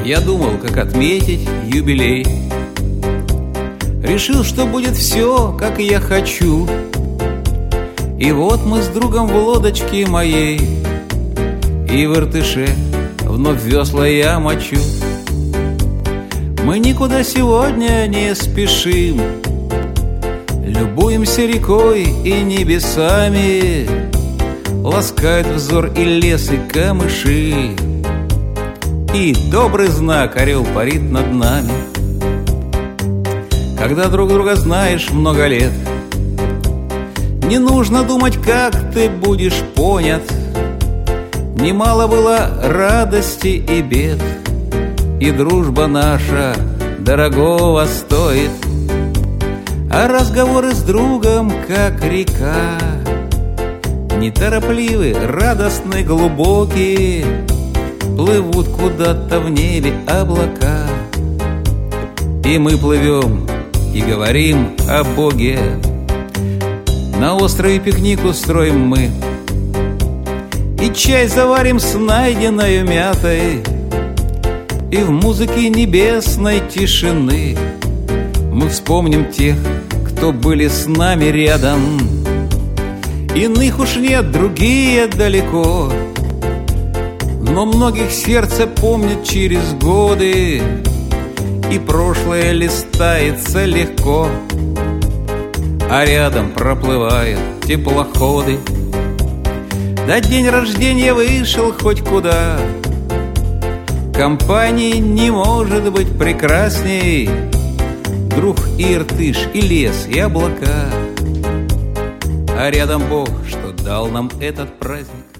Я думал, как отметить юбилей. Решил, что будет все, как я хочу. И вот мы с другом в лодочке моей, и в Иртыше вновь весла я мочу. Мы никуда сегодня не спешим, любуемся рекой и небесами. Ласкает взор и лес, и камыши, и добрый знак орел парит над нами. Когда друг друга знаешь много лет, не нужно думать, как ты будешь понят. Немало было радости и бед, и дружба наша дорогого стоит. А разговоры с другом, как река, неторопливы, радостны, глубокие, плывут куда-то в небе облака. И мы плывем и говорим о Боге. На острове пикник устроим мы, и чай заварим с найденной мятой, и в музыке небесной тишины мы вспомним тех, кто были с нами рядом. Иных уж нет, другие далеко, но многих сердце помнит через годы, и прошлое листается легко, а рядом проплывают теплоходы. Да день рождения вышел хоть куда, компании не может быть прекрасней. Друг и Иртыш, и лес, и облака, а рядом Бог, что дал нам этот праздник.